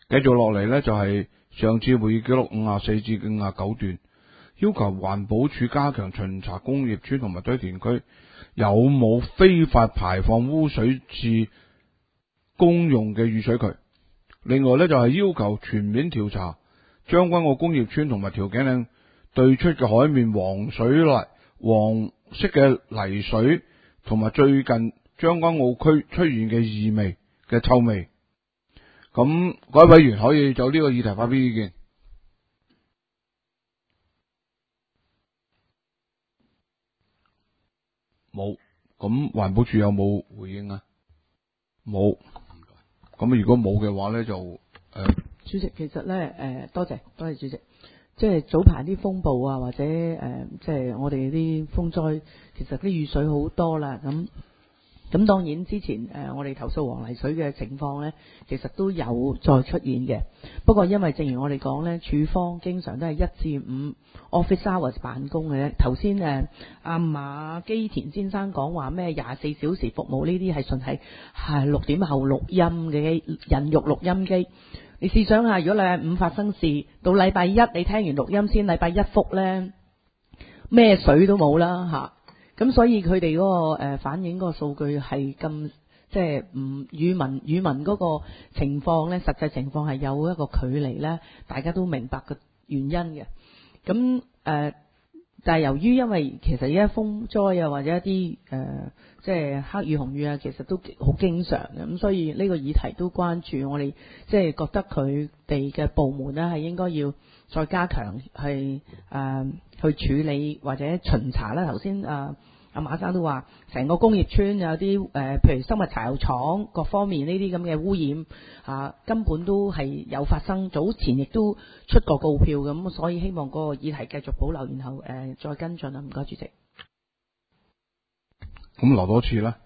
繼續落嚟呢，就係上次會議記錄54至59段，要求環保署加強巡查工業村同埋堆填區有冇非法排放污水至公用嘅雨水渠。另外呢，就係要求全面調查將軍澳工業村同埋調景嶺對出嘅海面黃色嘅泥水，同埋最近將軍澳區出現嘅異味嘅臭味。咁各位委員可以就呢個議題發表意見。冇。咁環保署有冇回應啊？冇。咁如果冇嘅話呢，就主席，其實咧多謝主席。即係早排啲風暴啊，或者即係我哋啲風災，其實啲雨水好多啦。咁當然之前我哋投訴黃泥水嘅情況咧，其實都有再出現嘅。不過因為正如我哋講咧，署方經常都係1至5 office hours 辦公嘅。頭先阿馬基田先生講話咩24小時服務，呢啲係純係6點後錄音嘅人肉錄音機。你試想下，如果禮拜5發生事，到禮拜1你聽完錄音先，禮拜1復咧，咩水都冇啦吓。咁所以佢哋嗰個反映嗰個數據係咁，即係唔與民嗰個情況咧，實際情況係有一個距離咧，大家都明白個原因嘅。咁但係由於因為其實而家風災啊，或者一啲即係黑雨紅雨啊，其實都好經常嘅。咁所以呢個議題都關注，我哋即係覺得佢哋嘅部門咧係應該要再加強去處理或者巡查啦。頭先阿馬生都話，成個工業村有啲譬如生物柴油廠各方面呢啲咁嘅污染根本都係有發生。早前亦都出過告票咁，所以希望個議題繼續保留，然後再跟進啦。唔該，主席。 咁留多次啦。